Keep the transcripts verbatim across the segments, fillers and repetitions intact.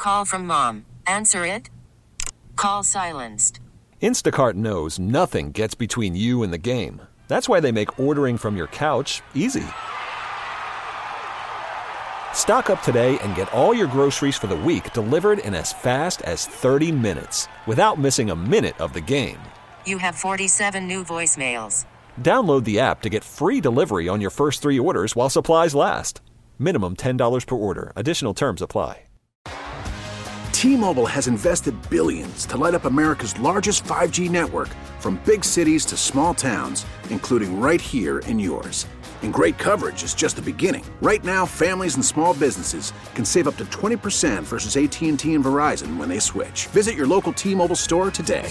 call from mom. Answer it. Call silenced. Instacart knows nothing gets between you and the game. That's why they make ordering from your couch easy. Stock up today and get all your groceries for the week delivered in as fast as thirty minutes without missing a minute of the game. You have forty-seven new voicemails. Download the app to get free delivery on your first three orders while supplies last. Minimum ten dollars per order. Additional terms apply. T-Mobile has invested billions to light up America's largest five G network, from big cities to small towns, including right here in yours. And great coverage is just the beginning. Right now, families and small businesses can save up to twenty percent versus A T and T and Verizon when they switch. Visit your local T-Mobile store today.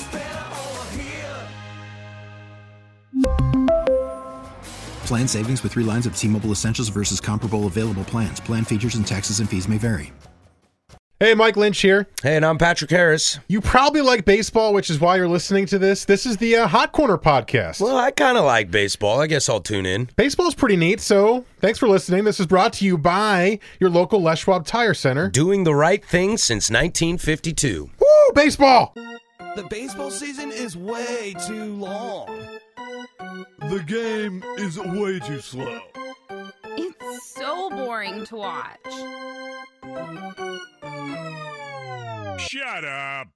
Plan savings with three lines of T-Mobile Essentials versus comparable available plans. Plan features and taxes and fees may vary. Hey, Mike Lynch here. Hey, and I'm Patrick Harris. You probably like baseball, which is why you're listening to this. This is the uh, Hot Corner podcast. Well, I kind of like baseball. I guess I'll tune in. Baseball's pretty neat, so thanks for listening. This is brought to you by your local Les Schwab Tire Center. Doing the right thing since nineteen fifty-two. Woo, baseball! The baseball season is way too long. The game is way too slow. It's so boring to watch. Shut up.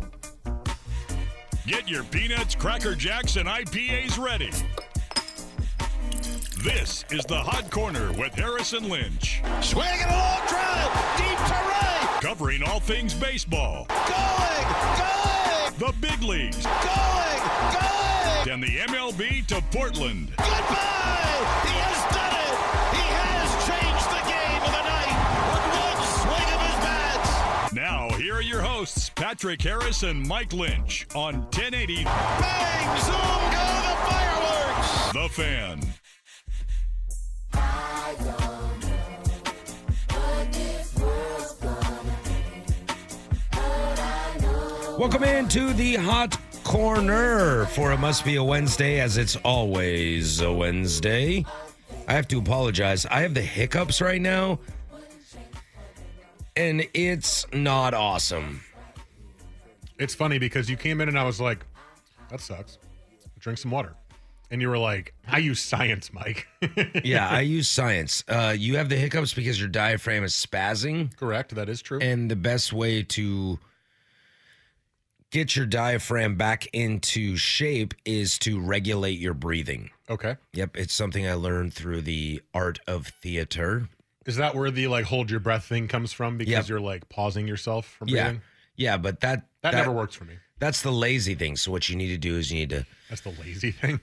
Get your peanuts, Cracker Jacks, and I P As ready. This is the Hot Corner with Harrison Lynch. Swinging a long drive, deep to right. Covering all things baseball. Going, going. The big leagues. Going, going. And the M L B to Portland. Goodbye. He has done it. He has changed the game of the night with one swing of his bats. Now, here are your hosts, Patrick Harris and Mike Lynch on ten eighty. Bang, zoom, go the fireworks. The Fan. I don't know what this world's gonna be, but I know. Welcome into the Hot Corner for It Must Be a Wednesday, as it's always a Wednesday. I have to apologize. I have the hiccups right now, and it's not awesome. It's funny because you came in and I was like, that sucks. Drink some water. And you were like, I use science, Mike. Yeah, I use science. Uh, you have the hiccups because your diaphragm is spazzing. Correct, that is true. And the best way to get your diaphragm back into shape is to regulate your breathing. Okay. Yep, it's something I learned through the art of theater. Is that where the like hold your breath thing comes from? Because Yep. you're like pausing yourself from Yeah. breathing? Yeah, but that, That, never works for me. That's the lazy thing. So what you need to do is you need to... That's the lazy thing?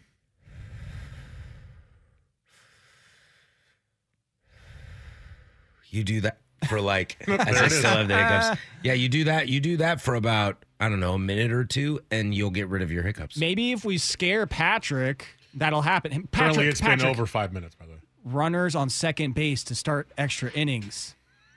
You do that for like... There as I it is. still have the hiccups. Yeah, you do that. You do that for about, I don't know, a minute or two, and you'll get rid of your hiccups. Maybe if we scare Patrick, that'll happen. Patrick, Apparently it's Patrick, been over five minutes, by the way. Runners on second base to start extra innings.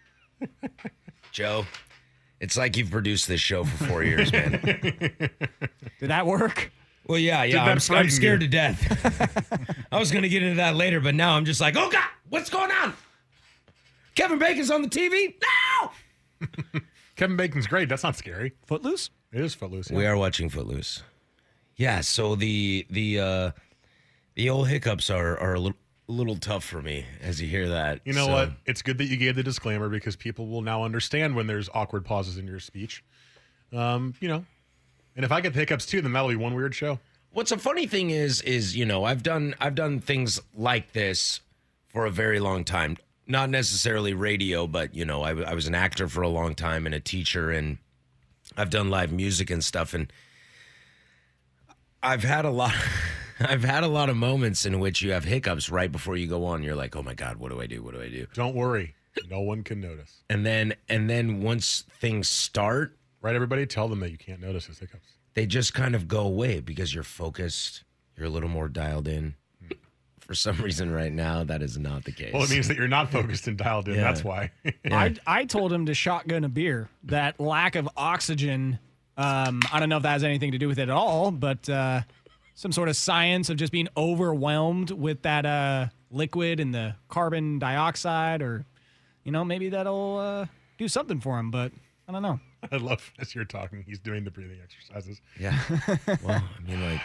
Joe, it's like you've produced this show for four years, man. Did that work? Well, yeah, Did yeah. that I'm, I'm frighten scared you? to death. I was going to get into that later, but now I'm just like, oh, God, what's going on? Kevin Bacon's on the T V? No! Kevin Bacon's great. That's not scary. Footloose? It is Footloose. Yeah. We are watching Footloose. Yeah, so the the uh, the old hiccups are, are a little, a little tough for me as you hear that. You know So- what? It's good that you gave the disclaimer because people will now understand when there's awkward pauses in your speech. Um, you know, and if I get the hiccups too, then that'll be one weird show. What's a funny thing is, is you know, I've done I've done things like this for a very long time. Not necessarily radio, but you know, I, I was an actor for a long time and a teacher, and I've done live music and stuff. And I've had a lot, I've had a lot of moments in which you have hiccups right before you go on. You're like, oh my God, what do I do? What do I do? Don't worry, no one can notice. And then, and then once things start, right? Everybody, tell them that you can't notice his hiccups. They just kind of go away because you're focused. You're a little more dialed in. For some reason right now, that is not the case. Well, it means that you're not focused and dialed in. Yeah. That's why. Yeah. I, I told him to shotgun a beer. That lack of oxygen, um, I don't know if that has anything to do with it at all, but uh, some sort of science of just being overwhelmed with that uh, liquid and the carbon dioxide, or, you know, maybe that'll uh, do something for him. But I don't know. I love as you're talking, he's doing the breathing exercises. Yeah. Well, I mean, like,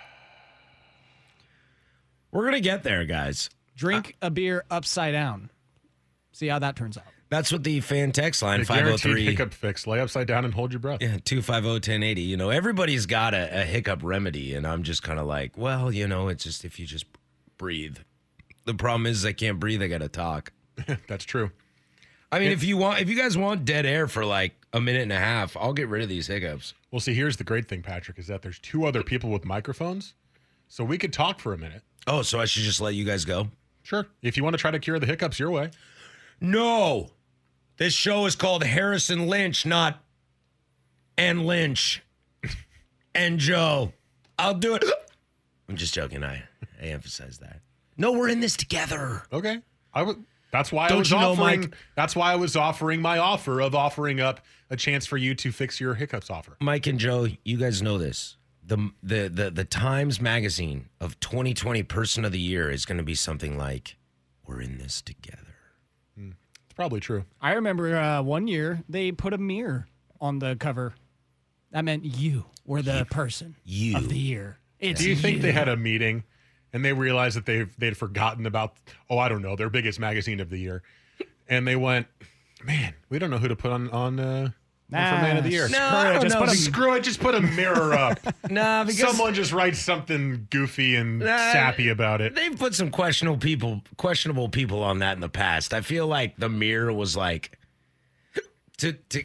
we're going to get there, guys. Drink a beer upside down. See how that turns out. That's what the fan text line, The five oh guaranteed three. hiccup fix. Lay upside down and hold your breath. Yeah, two five zero, ten eighty. You know, everybody's got a, a hiccup remedy, and I'm just kind of like, well, you know, it's just if you just breathe. The problem is I can't breathe. I got to talk. That's true. I mean, It- if you want, if you guys want dead air for like a minute and a half, I'll get rid of these hiccups. Well, see, here's the great thing, Patrick, is that there's two other people with microphones, so we could talk for a minute. Oh, so I should just let you guys go? Sure. If you want to try to cure the hiccups your way. No. This show is called Harrison Lynch, not and Lynch and Joe. I'll do it. I'm just joking. I, I emphasize that. No, we're in this together. Okay. I would. That's why Don't I was you know, offering. Mike? That's why I was offering my offer of offering up a chance for you to fix your hiccups offer. Mike and Joe, you guys know this. The the the the Times Magazine of twenty twenty Person of the Year is going to be something like, "We're in this together." It's probably true. I remember uh, one year they put a mirror on the cover. That meant you were the person You. of the year. It's Do you think you. they had a meeting and they realized that they they'd forgotten about? Oh, I don't know, their biggest magazine of the year, and they went, "Man, we don't know who to put on on." Uh, One for Man of the Year. Nah, No, screw it. I Just don't put know. a Screw it, just put a mirror up. Nah, because Someone just writes something goofy and Nah, sappy about it. they've put some questionable people, questionable people on that in the past. I feel like the mirror was like to to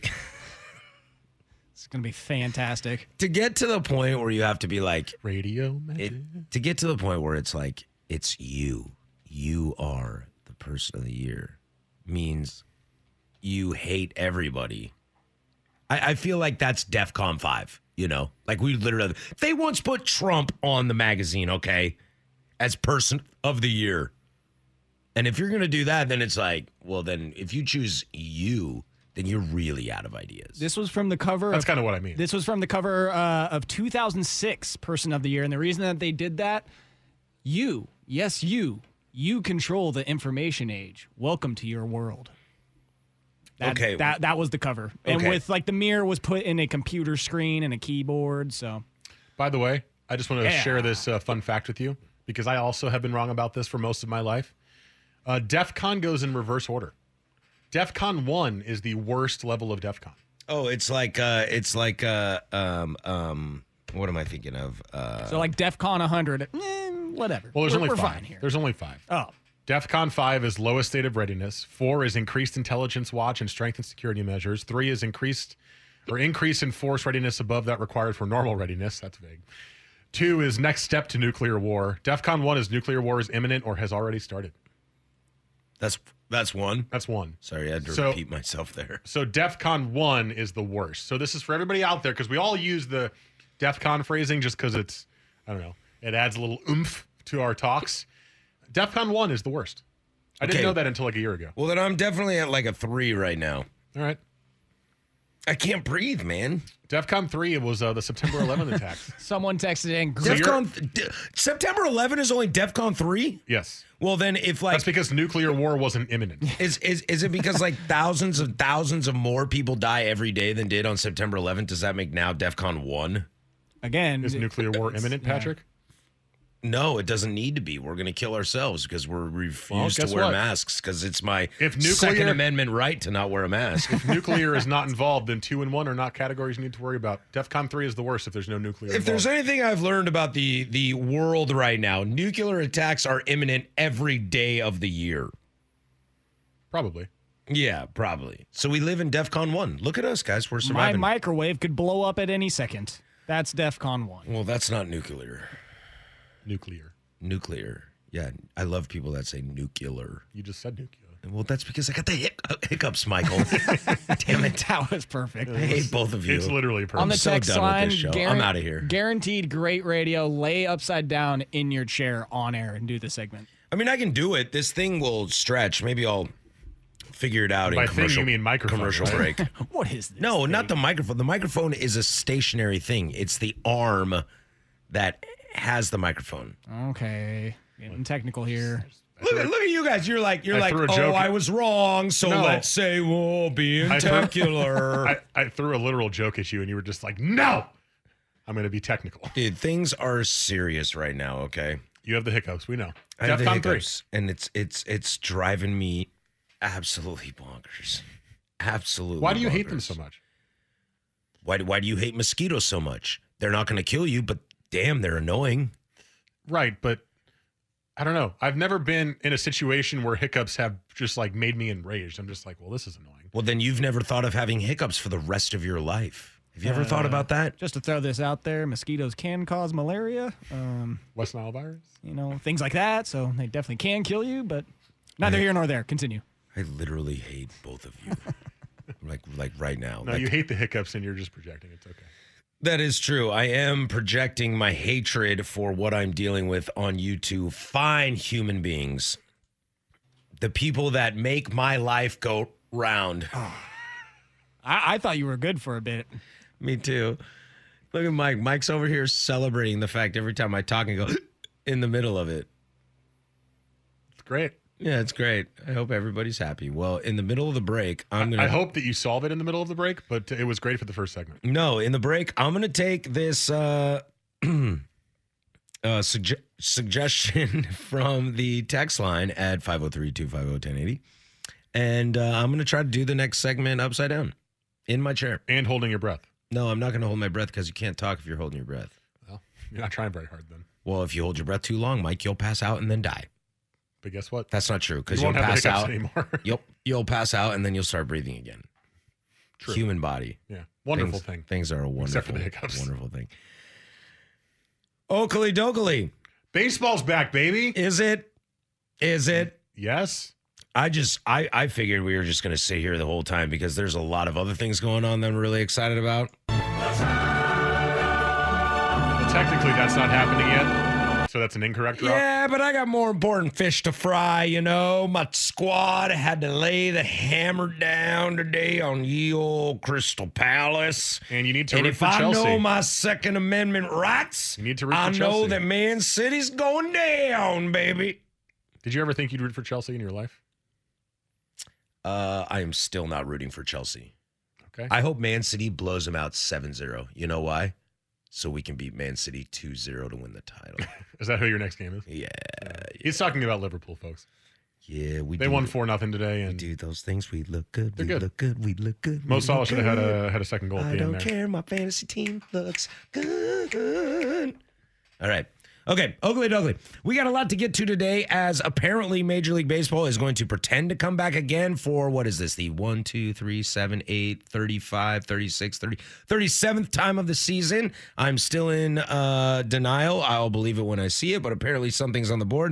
It's going to be fantastic. to get to the point where you have to be like Radio magic. it, to get to the point where it's like it's you, you are the person of the year, means you hate everybody. I, I feel like that's DEFCON five. You know, like we literally they once put Trump on the magazine, okay, as person of the year. And if you're going to do that, then it's like, well, then if you choose you, then you're really out of ideas. This was from the cover. That's of, kind of what I mean. This was from the cover uh, of two thousand six Person of the Year. And the reason that they did that, you, yes, you, you control the information age. Welcome to your world. That, Okay. That that was the cover. And Okay. with like the mirror was put in a computer screen and a keyboard. So By the way, I just want to Yeah. share this uh, fun fact with you because I also have been wrong about this for most of my life. Uh, DEFCON goes in reverse order. DEFCON one is the worst level of DEFCON. Oh, it's like uh it's like uh um um what am I thinking of? Uh so like DEFCON one hundred, eh, whatever. Well, there's we're, only we're five. fine here. There's only five. Oh, DEFCON five is lowest state of readiness. Four is increased intelligence watch and strength and security measures. Three is increased or increase in force readiness above that required for normal readiness. That's vague. Two is next step to nuclear war. DEFCON one is nuclear war is imminent or has already started. that's that's one. That's one. Sorry, I had to So- repeat myself there. So DEFCON one is the worst. So this is for everybody out there because we all use the DEFCON phrasing just because it's, I don't know, it adds a little oomph to our talks. DEFCON one is the worst. I didn't Okay. know that until like a year ago. Well, then I'm definitely at like a three right now. All right. I can't breathe, man. DEFCON three was uh, the September eleventh attacks. someone texted in. So you're- DEFCON D- September eleventh is only DEFCON three? Yes. Well, then if like That's because nuclear war wasn't imminent. is is is it because like thousands of thousands of more people die every day than did on September eleventh? Does that make now DEFCON one? Again, Is nuclear war imminent, yeah. Patrick? No, it doesn't need to be. We're going to kill ourselves because we're refused guess to wear what? masks because it's my If nuclear- Second Amendment right to not wear a mask. If nuclear is not involved, then two and one are not categories you need to worry about. DEFCON three is the worst if there's no nuclear If there's involved. anything I've learned about the the world right now, nuclear attacks are imminent every day of the year. Probably. Yeah, probably. So we live in DEFCON one. Look at us, guys. We're my surviving. microwave could blow up at any second. That's DEFCON one. well, that's not nuclear. Nuclear. Nuclear. Yeah, I love people that say nuclear. You just said nuclear. Well, that's because I got the hic- hiccups, Michael. Damn it. That was perfect. I hate both of you. It's literally perfect. On the I'm so text done with line, this show. guaran- I'm outta here. Guaranteed great radio. Lay upside down in your chair on air and do the segment. I mean, I can do it. This thing will stretch. Maybe I'll figure it out By in thing, commercial, you mean microphone, commercial right? break. What is this? No, thing? not the microphone. The microphone is a stationary thing. It's the arm that has the microphone. Okay, getting technical here. Look at look at you guys. You're like you're I like threw a oh joke- I was wrong. So No. let's say we'll be I threw- spectacular. I, I threw a literal joke at you, and you were just like, "No, I'm going to be technical." Dude, things are serious right now. Okay, You have the hiccups. We know. I have the DEFCON three. hiccups, and it's it's it's driving me absolutely bonkers. Absolutely. Why do you hate them bonkers. so much? Why do, why do you hate mosquitoes so much? They're not going to kill you, but damn, they're annoying. Right, but I don't know. I've never been in a situation where hiccups have just like made me enraged. I'm just like, well, this is annoying. Well, then you've never thought of having hiccups for the rest of your life. Have you ever Uh, thought about that? Just to throw this out there, mosquitoes can cause malaria. Um, West Nile virus? You know, things like that. So they definitely can kill you, but neither here nor there. Continue. I literally hate both of you. like like right now. No, Like, you hate the hiccups and you're just projecting. It's okay. that is true. I am projecting my hatred for what I'm dealing with on you two fine human beings. The people that make my life go round. I, I thought you were good for a bit. Me too. Look at Mike. Mike's over here celebrating the fact every time I talk and go in the middle of it. It's great. Yeah, it's great. I hope everybody's happy. Well, in the middle of the break, I'm gonna. I hope that you solve it in the middle of the break, but it was great for the first segment. No, in the break, I'm gonna take this uh, uh, sugge- suggestion from the text line at five oh three, two five oh, one oh eight oh, and uh, I'm gonna try to do the next segment upside down in my chair and holding your breath. No, I'm not gonna hold my breath because you can't talk if you're holding your breath. Well, you're not trying very hard then. Well, if you hold your breath too long, Mike, you'll pass out and then die. But guess what? That's not true because You you'll won't have pass the hiccups out. anymore. You'll you'll pass out and then you'll start breathing again. True. Human body. Yeah. Wonderful things, thing. Things are a wonderful, Except for the hiccups. wonderful thing. Oakley dokley. Baseball's back, baby. Is it? Is it? Yes. I just I I figured we were just gonna sit here the whole time because there's a lot of other things going on that I'm really excited about. Well, technically, that's not happening yet, so that's an incorrect route. Yeah, but I got more important fish to fry, you know. My squad had to lay the hammer down today on ye old Crystal Palace. And you need to And root if for I Chelsea. know my Second Amendment rights, You need to root I for know Chelsea. that Man City's going down, baby. Did you ever think you'd root for Chelsea in your life? Uh, I am still not rooting for Chelsea. Okay. I hope Man City blows them out seven zero. You know why? So we can beat Man City two zero to win the title. Is that who your next game is? Yeah. He's talking about Liverpool, folks. Yeah, we They do. won four nothing today, We and do those things. We look good. They're we good. look good. We look good. Mo we Salah look should have had good. a had a second goal at I the don't end there. care. My fantasy team looks good. All right. Okay, Oakley Dogley. We got a lot to get to today as apparently Major League Baseball is going to pretend to come back again for, what is this, the one, two, three, seven, eight, thirty-five, thirty-six, thirty, thirty-seventh time of the season. I'm still in uh, denial. I'll believe it when I see it, but apparently something's on the board.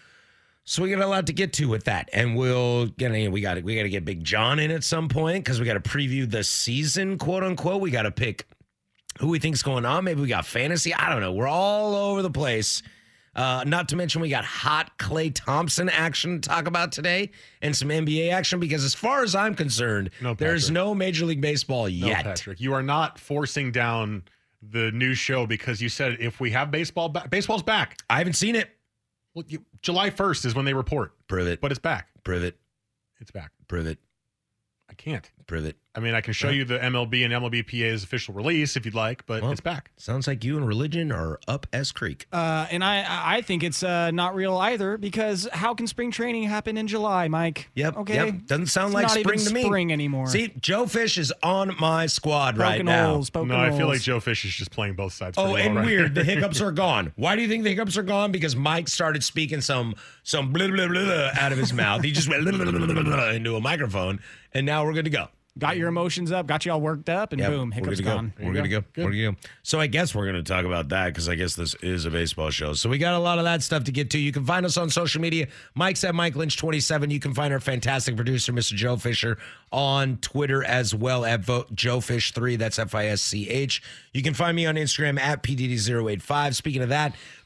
So we got a lot to get to with that, and we'll get. We got we got to get Big John in at some point because we got to preview the season, quote unquote. We got to pick who we think's going on. Maybe we got fantasy. I don't know. We're all over the place. Uh, not to mention we got hot Klay Thompson action to talk about today and some N B A action because as far as I'm concerned, No, there's Patrick. no Major League Baseball No, yet. Patrick, you are not forcing down the new show because you said if we have baseball, ba- baseball's back. I haven't seen it. Well, you, July first is when they report, Prove it. but it's back. Prove it. It's back. Prove it. I can't. Prove it. I mean, I can show Right. you the M L B and M L B P A's official release if you'd like, but Well, it's back. Sounds like you and religion are up as creek. Uh, and I, I think it's uh, not real either because how can spring training happen in July, Mike? Yep. Okay. Yep. Doesn't sound It's like not spring even to me. spring anymore. See, Joe Fish is on my squad right Poking now. holes, poking No, I feel holes. like Joe Fish is just playing both sides. Oh, pretty and well right weird. now. The hiccups are gone. Why do you think the hiccups are gone? Because Mike started speaking some some blah blah blah, blah out of his mouth. He just went blah, blah, blah, blah, blah, into a microphone, and now we're good to go. Got your emotions up, got you all worked up, and Yep, boom, we're hiccups good to go. gone. We're good to go. Good. We're good to go. So I guess we're going to talk about that because I guess this is a baseball show. So we got a lot of that stuff to get to. You can find us on social media. Mike's at Mike Lynch twenty-seven. You can find our fantastic producer, Mister Joe Fisher, on Twitter as well at vote Joe Fish three. That's F I S C H. You can find me on Instagram at P D D zero eight five. Speaking of that,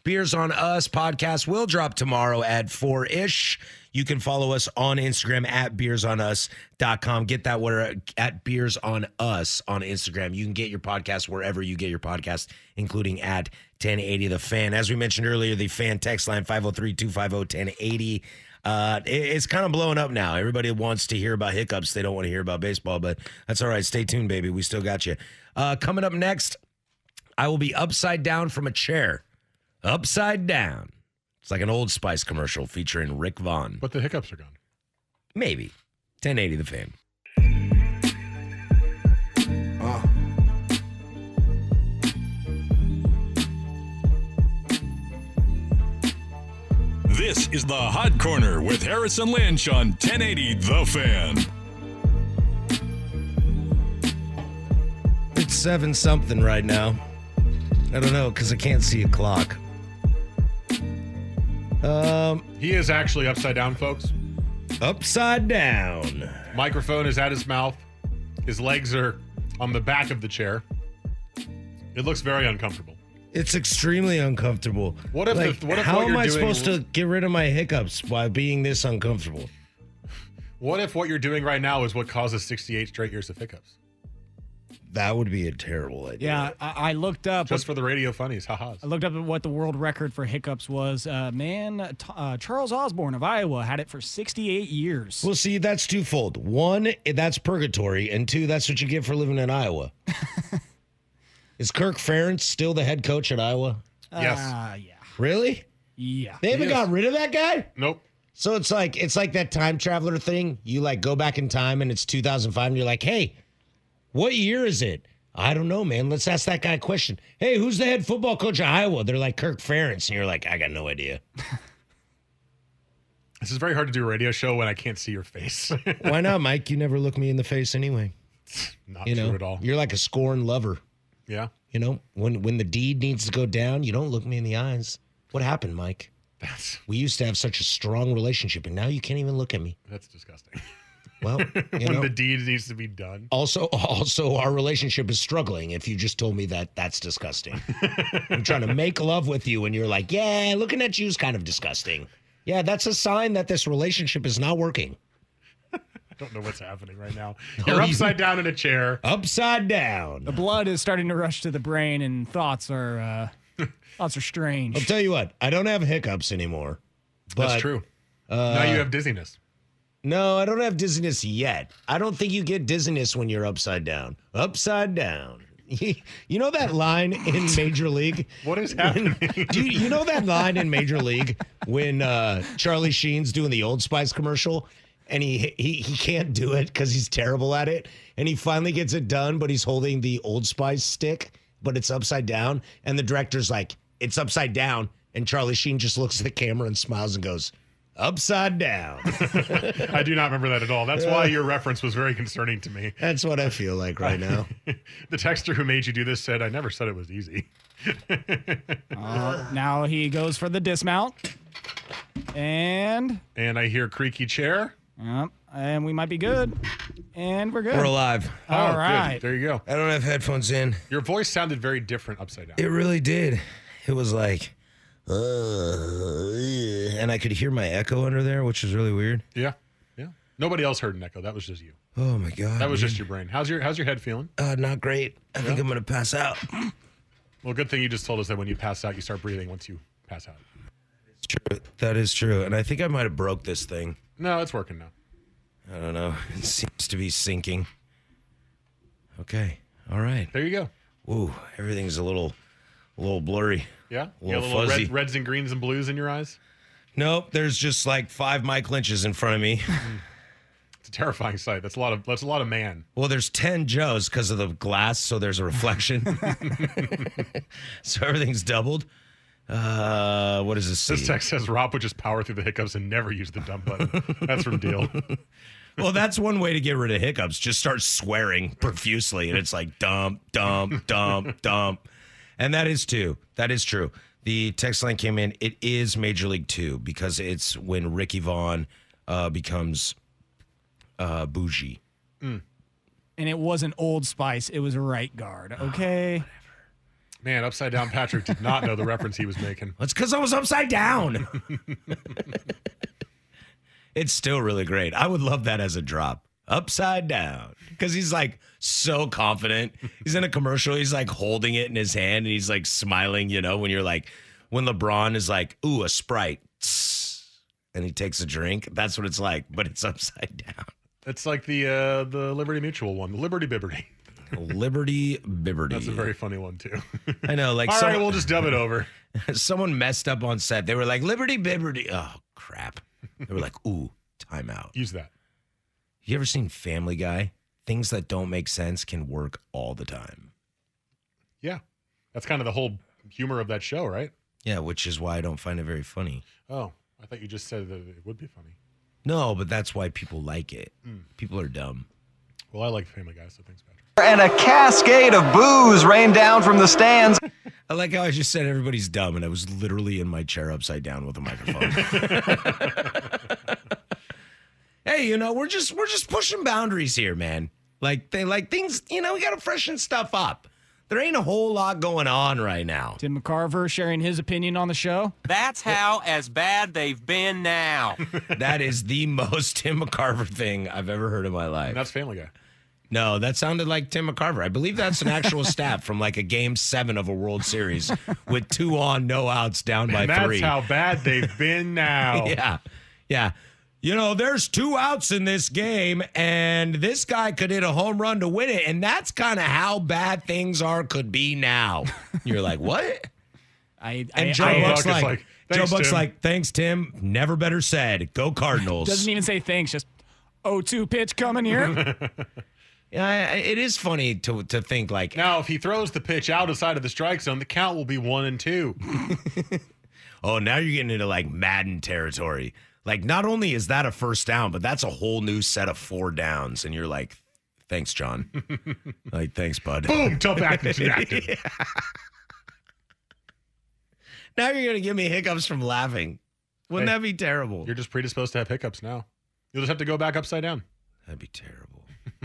Beers on Us podcast will drop tomorrow at four-ish. You can follow us on Instagram at beers on us dot com. Get that where at Beers on Us on Instagram. You can get your podcast wherever you get your podcast, including at ten eighty The Fan. As we mentioned earlier, the Fan text line five oh three, two five oh, ten eighty. Uh, it, it's kind of blowing up now. Everybody wants to hear about hiccups. They don't want to hear about baseball, but that's all right. Stay tuned, baby. We still got you. Uh, coming up next, I will be upside down from a chair. Upside down. It's like an Old Spice commercial featuring Rick Vaughn. But the hiccups are gone. Maybe. ten eighty The Fan. Uh. This is the Hot Corner with Harrison Lynch on ten eighty The Fan. It's seven something right now. I don't know because I can't see a clock. Um, he is actually upside down, folks. Upside down. Microphone is at his mouth. His legs are on the back of the chair. It looks very uncomfortable. It's extremely uncomfortable. What if? Like, the, what if how what am you're I doing, supposed to get rid of my hiccups while being this uncomfortable? What if what you're doing right now is what causes sixty-eight straight years of hiccups? That would be a terrible idea. Yeah, I, I looked up. Just for the radio funnies, ha-has. I looked up at what the world record for hiccups was. Uh, man, t- uh, Charles Osborne of Iowa had it for sixty-eight years. Well, see, that's twofold. One, that's purgatory, and two, that's what you get for living in Iowa. Is Kirk Ferentz still the head coach at Iowa? Yes. Uh, yeah. Really? Yeah. They haven't He is. got rid of that guy? Nope. So it's like it's like that time traveler thing. You like go back in time and it's two thousand five and you're like, hey, what year is it? I don't know, man. Let's ask that guy a question. Hey, who's the head football coach of Iowa? They're like Kirk Ferentz. And you're like, I got no idea. This is very hard to do a radio show when I can't see your face. Why not, Mike? You never look me in the face anyway. Not You true know, at all. you're like a scorned lover. Yeah. You know, when when the deed needs to go down, you don't look me in the eyes. What happened, Mike? That's We used to have such a strong relationship, and now you can't even look at me. that's disgusting. Well, you when know. the deed needs to be done. Also, also, our relationship is struggling. If you just told me that, that's disgusting. I'm trying to make love with you, and you're like, yeah, looking at you is kind of disgusting. Yeah, that's a sign that this relationship is not working. I don't know what's happening right now. You're upside down in a chair. Upside down. The blood is starting to rush to the brain, and thoughts are uh, thoughts are strange. I'll tell you what, I don't have hiccups anymore. But, That's true. Uh, now you have dizziness. No, I don't have dizziness yet. I don't think you get dizziness when you're upside down. Upside down. You know that line in Major League? What is happening? Do you, you know that line in Major League when uh, Charlie Sheen's doing the Old Spice commercial and he he, he can't do it because he's terrible at it, and he finally gets it done, but he's holding the Old Spice stick, but it's upside down, and the director's like, it's upside down, and Charlie Sheen just looks at the camera and smiles and goes, upside down. I do not remember that at all. That's why your reference was very concerning to me. That's what I feel like right now. The texter who made you do this said, I never said it was easy. Uh, now he goes for the dismount. And And I hear creaky chair. Yep, and we might be good. And we're good. We're alive. All Oh, good. right. There you go. I don't have headphones in. Your voice sounded very different upside down. It really did. It was like, uh, and I could hear my echo under there, which is really weird. Yeah. Yeah. Nobody else heard an echo. That was just you. Oh my god. That was man. just your brain. How's your How's your head feeling? Uh, not great. I think I'm gonna pass out. Well, good thing you just told us that when you pass out, you start breathing once you pass out. It's true. That is true. And I think I might have broke this thing. No, it's working now. I don't know. It seems to be sinking. Okay. All right. There you go. Ooh, everything's a little, a little blurry. Yeah? A You got little a little fuzzy. red, reds and greens and blues in your eyes? Nope. There's just like five Mike Lynches in front of me. It's a terrifying sight. That's a lot of that's a lot of man. Well, there's ten Joes because of the glass, so there's a reflection. So everything's doubled. Uh, what does this say? This text says Rob would just power through the hiccups and never use the dump button. That's from Deal. Well, that's one way to get rid of hiccups. Just start swearing profusely, and it's like dump, dump, dump, dump. And that is too. That is true. The text line came in. It is Major League Two because it's when Ricky Vaughn uh, becomes uh, bougie. And it wasn't Old Spice. It was right guard. Okay. Man, Upside Down Patrick did not know the reference he was making. That's because I was upside down. It's still really great. I would love that as a drop. Upside down. Because he's like so confident. He's in a commercial. He's like holding it in his hand and he's like smiling, you know, when you're like, when LeBron is like, ooh, a Sprite. And he takes a drink. That's what it's like, but it's upside down. It's like the uh, the Liberty Mutual one, the Liberty Bibberty. Liberty Bibberty. That's a very funny one, too. I know. Like, All some- right, we'll just dub it over. Someone messed up on set. They were like, Liberty Bibberty. Oh, crap. They were like, ooh, timeout. Use that. You ever seen Family Guy? Things that don't make sense can work all the time. Yeah. That's kind of the whole humor of that show, right? Yeah, which is why I don't find it very funny. Oh, I thought you just said that it would be funny. No, but that's why people like it. Mm. People are dumb. Well, I like Family Guy, so thanks, Patrick. And a cascade of boos rained down from the stands. I like how I just said everybody's dumb, and I was literally in my chair upside down with a microphone. Hey, you know, we're just we're just pushing boundaries here, man. Like they like things, you know, we gotta freshen stuff up. There ain't a whole lot going on right now. Tim McCarver sharing his opinion on the show. That's how as bad they've been now. That is the most Tim McCarver thing I've ever heard in my life. And that's Family Guy. No, that sounded like Tim McCarver. I believe that's an actual stat from like a game seven of a World Series with two on, no outs, down by and that's three. how bad they've been now. Yeah, yeah. You know, there's two outs in this game, and this guy could hit a home run to win it, and that's kind of how bad things are could be now. You're like, what? I, and I, Joe I, Buck's Buck is like, like, Joe "Thanks, Buck's Tim." like, thanks, Tim. Never better said. Go Cardinals. doesn't even say thanks, just oh two pitch coming here. Yeah, I- it is funny to to think like, Now, if he throws the pitch out outside of the strike zone, the count will be one and two. oh, now you're getting into like Madden territory. Like, not only is that a first down, but that's a whole new set of four downs. And you're like, thanks, John. Like, thanks, bud. Boom, tough acting. Yeah. Now you're going to give me hiccups from laughing. Wouldn't Hey, that be terrible? You're just predisposed to have hiccups now. You'll just have to go back upside down. That'd be terrible.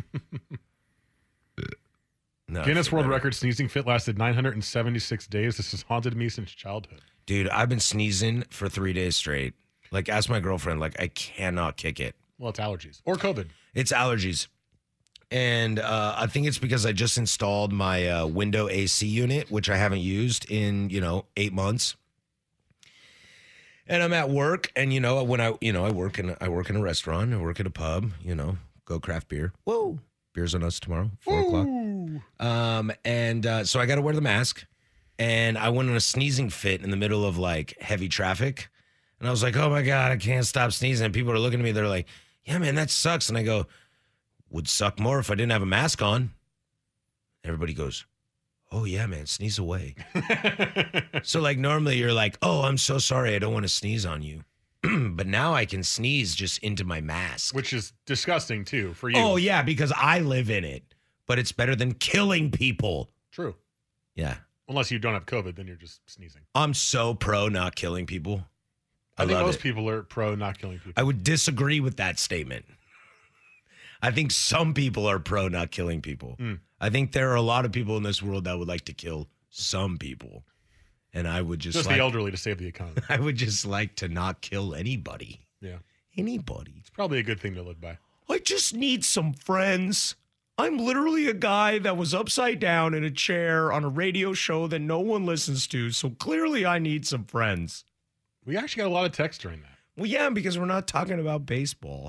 No, Guinness I feel World better. Record sneezing fit lasted nine hundred seventy-six days. This has haunted me since childhood. Dude, I've been sneezing for three days straight. Like, ask my girlfriend, like, I cannot kick it. Well, it's allergies or COVID. It's allergies. And uh, I think it's because I just installed my uh, window A C unit, which I haven't used in, you know, eight months. And I'm at work, and you know, when I, you know, I work in, I work in a restaurant, I work at a pub, you know, go craft beer. Whoa, beers on us tomorrow, four o'clock. Um, and uh, so I got to wear the mask, and I went in a sneezing fit in the middle of like heavy traffic, and I was like, oh my god, I can't stop sneezing. And people are looking at me, they're like, yeah, man, that sucks. And I go, would suck more if I didn't have a mask on. Everybody goes, oh yeah, man, sneeze away. So like normally you're like, oh, I'm so sorry, I don't want to sneeze on you. But now I can sneeze just into my mask. Which is disgusting too for you. Oh yeah, because I live in it. But it's better than killing people. True. Yeah. Unless you don't have COVID, then you're just sneezing. I'm so pro not killing people. I, I, think love most it. people are pro not killing people. I would disagree with that statement. I think some people are pro not killing people. Mm. I think there are a lot of people in this world that would like to kill some people. And I would just, Just like, the elderly to save the economy. I would just like to not kill anybody. Yeah. Anybody. It's probably a good thing to live by. I just need some friends. I'm literally a guy that was upside down in a chair on a radio show that no one listens to. So clearly I need some friends. We actually got a lot of text during that. Well, yeah, because we're not talking about baseball.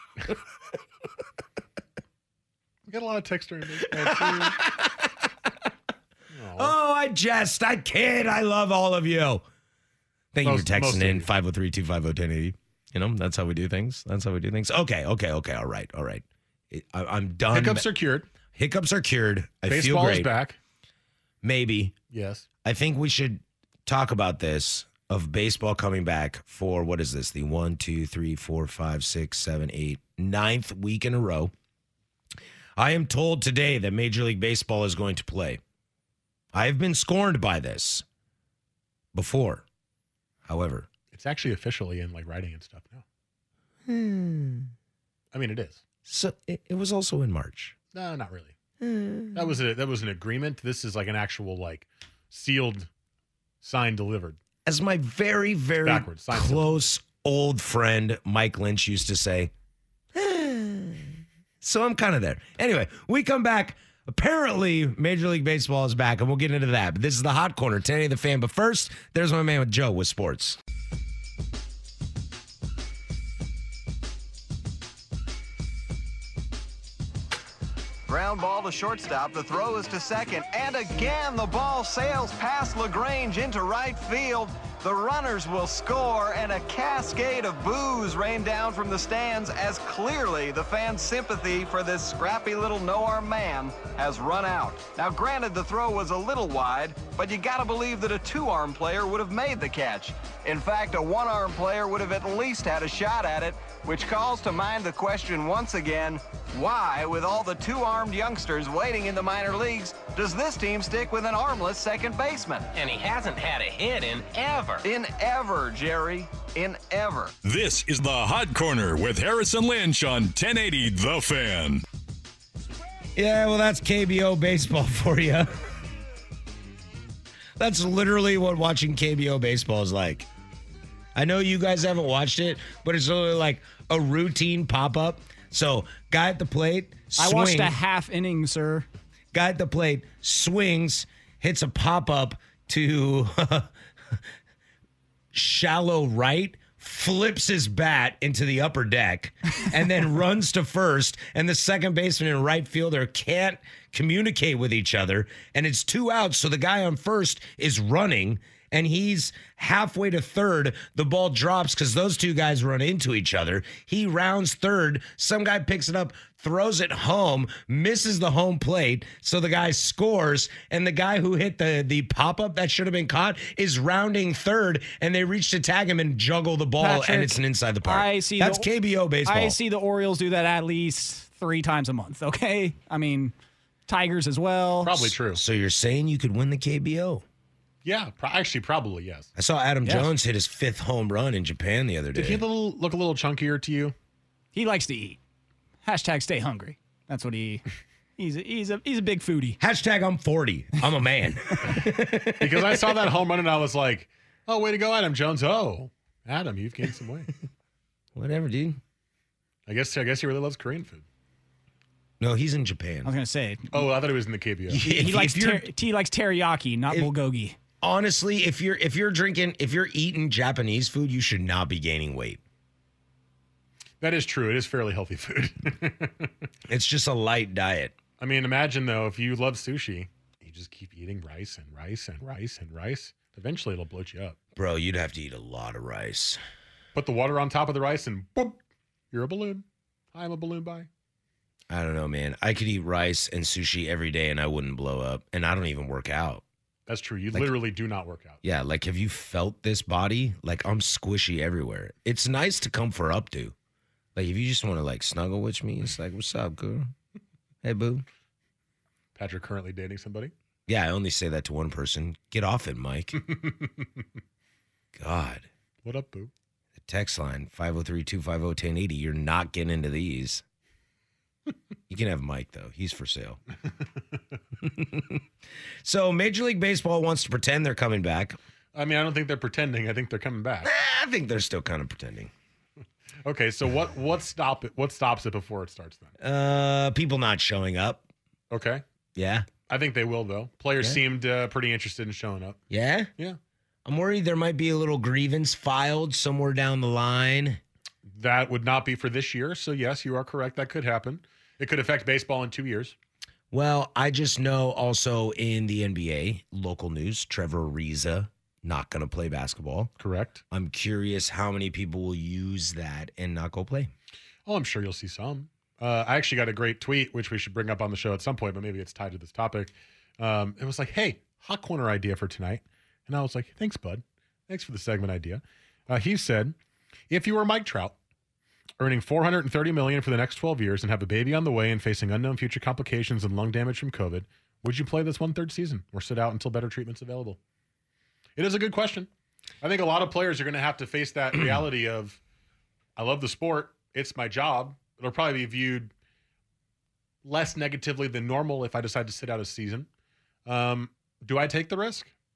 We got a lot of text during baseball too. Oh, I jest. I kid. I love all of you. Thank Most- you for most texting of in you. five oh three, two five oh, one oh eight oh. You know, that's how we do things. That's how we do things. Okay, okay, okay. All right, all right. It, I, I'm done. Hiccups are cured. Hiccups are cured. I feel Baseball great. is back. Maybe. Yes. I think we should talk about this of baseball coming back for, what is this? The one, two, three, four, five, six, seven, eight, ninth week in a row. I am told today that Major League Baseball is going to play. I have been scorned by this before. However, It's actually officially in like writing and stuff now. hmm. I mean, it is. so it, it was also in March. No, not really. That was a that was an agreement. This is like an actual like sealed, signed, delivered. As my very, very Backwards, sign close old friend Mike Lynch used to say. So I'm kind of there. Anyway, we come back. Apparently, Major League Baseball is back, and we'll get into that. But this is the Hot Corner, ten eighty The Fan. But first, there's my man with Joe with sports. Ground ball to shortstop. The throw is to second. And again, the ball sails past LaGrange into right field. The runners will score, and a cascade of boos rain down from the stands as clearly the fans' sympathy for this scrappy little no-arm man has run out. Now, granted, the throw was a little wide, but you gotta believe that a two-arm player would have made the catch. In fact, a one-arm player would have at least had a shot at it, which calls to mind the question once again, why, with all the two-armed youngsters waiting in the minor leagues, does this team stick with an armless second baseman? And he hasn't had a hit in ever. In ever, Jerry. In ever. This is the Hot Corner with Harrison Lynch on ten eighty The Fan. Yeah, well, that's K B O baseball for you. That's literally what watching K B O baseball is like. I know you guys haven't watched it, but it's literally like a routine pop-up. So, guy at the plate, swing. I watched a half inning, sir. Guy at the plate swings, hits a pop-up to shallow right, flips his bat into the upper deck, and then runs to first, and the second baseman and right fielder can't communicate with each other, and it's two outs, so the guy on first is running, and he's halfway to third. The ball drops because those two guys run into each other. He rounds third. Some guy picks it up, throws it home, misses the home plate. So the guy scores, and the guy who hit the, the pop-up that should have been caught is rounding third, and they reach to tag him and juggle the ball, Patrick, and it's an inside the park. I see That's the, K B O baseball. I see the Orioles do that at least three times a month, okay? I mean, Tigers as well. Probably true. So you're saying you could win the K B O? Yeah, pro- actually, probably, yes. I saw Adam Yes. Jones hit his fifth home run in Japan the other day. Did he little, look a little chunkier to you? He likes to eat. Hashtag stay hungry. That's what he. He's a, he's a he's a big foodie. Hashtag I'm forty. I'm a man. Because I saw that home run and I was like, oh, way to go, Adam Jones. Oh, Adam, you've gained some weight. Whatever, dude. I guess I guess he really loves Korean food. No, he's in Japan. I was gonna say. Oh, I thought he was in the K B O. He, If- he likes if you're- ter- he likes teriyaki, not If- bulgogi. Honestly, if you're if you're drinking, if you're eating Japanese food, you should not be gaining weight. That is true. It is fairly healthy food. It's just a light diet. I mean, imagine, though, if you love sushi, you just keep eating rice and rice and rice and rice. Eventually, it'll bloat you up. Bro, you'd have to eat a lot of rice. Put the water on top of the rice and boom, you're a balloon. I'm a balloon bye. I don't know, man. I could eat rice and sushi every day and I wouldn't blow up. And I don't even work out. That's true. You Like- literally do not work out. Yeah, like have you felt this body? Like I'm squishy everywhere. It's nice to comfort up to. Like if you just want to like snuggle with me, it's like, what's up, girl? Hey, boo. Patrick currently dating somebody? Yeah, I only say that to one person. Get off it, Mike. God. What up, boo? The text line, five oh three, two five oh, one oh eight oh. You're not getting into these. You can have Mike, though. He's for sale. So Major League Baseball wants to pretend they're coming back. I mean, I don't think they're pretending. I think they're coming back. I think they're still kind of pretending. Okay, so what what stop it? What stops it before it starts then? Uh, people not showing up. Okay, Yeah. I think they will though. Players Yeah. seemed uh, pretty interested in showing up. Yeah? Yeah, I'm worried there might be a little grievance filed somewhere down the line. that would not be for this year. So yes, you are correct. That could happen. It could affect baseball in two years. Well, I just know also in the N B A, local news, Trevor Ariza not going to play basketball. Correct. I'm curious how many people will use that and not go play. Oh, I'm sure you'll see some. Uh, I actually got a great tweet, which we should bring up on the show at some point, but maybe it's tied to this topic. Um, it was like, hey, hot corner idea for tonight. And I was like, thanks, bud. Thanks for the segment idea. Uh, he said, if you were Mike Trout, earning four hundred thirty million dollars for the next twelve years and have a baby on the way and facing unknown future complications and lung damage from COVID, would you play this one-third season or sit out until better treatment's available? It is a good question. I think a lot of players are going to have to face that reality of, I love the sport. It's my job. It'll probably be viewed less negatively than normal if I decide to sit out a season. Um, do I take the risk?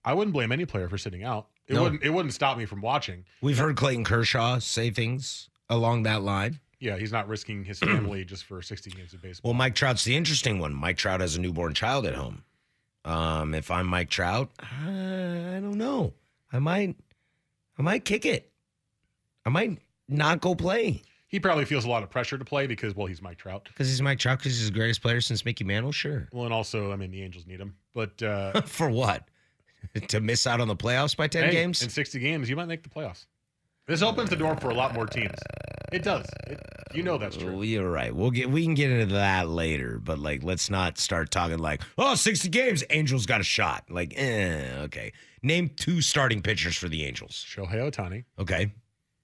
I wouldn't blame any player for sitting out. It No. wouldn't. It wouldn't stop me from watching. We've heard Clayton Kershaw say things along that line. Yeah, he's not risking his family just for sixty games of baseball. Well, Mike Trout's the interesting one. Mike Trout has a newborn child at home. Um, if I'm Mike Trout, uh, I don't know. I might, I might kick it. I might not go play. He probably feels a lot of pressure to play because, well, he's Mike Trout. Because he's Mike Trout, because he's the greatest player since Mickey Mantle, sure. Well, and also, I mean, the Angels need him. But uh, For what? To miss out on the playoffs by ten hey, games? in sixty games, you might make the playoffs. This opens the door for a lot more teams. It does. It, you know that's true. Well, you're right. We'll get we can get into that later, but like let's not start talking like, oh, sixty games, Angels got a shot. Like, eh, okay. Name two starting pitchers for the Angels. Shohei Ohtani. Okay.